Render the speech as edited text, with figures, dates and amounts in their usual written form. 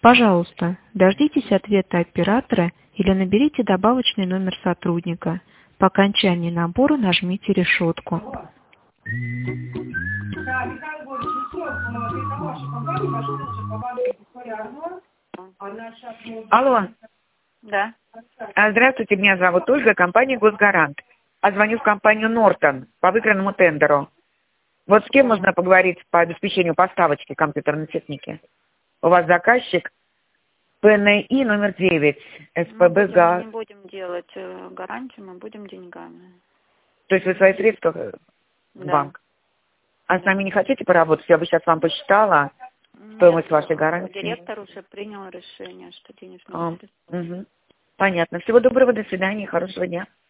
Пожалуйста, дождитесь ответа оператора или наберите добавочный номер сотрудника. По окончании набора нажмите решетку. Алло. Да. Здравствуйте, меня зовут Ольга, компания «Госгарант». Звоню в компанию «Нортон» по выигранному тендеру. Вот с кем можно поговорить по обеспечению поставочки компьютерной техники? У вас заказчик ПНИ номер 9, СПБ ГАЗ. Мы не будем делать гарантию, мы будем деньгами. То есть вы свои средства в банк? А с нами не хотите поработать? Я бы сейчас вам посчитала стоимость вашей гарантии. Директор уже принял решение, что денежные средства. Понятно. Всего доброго, до свидания, хорошего дня.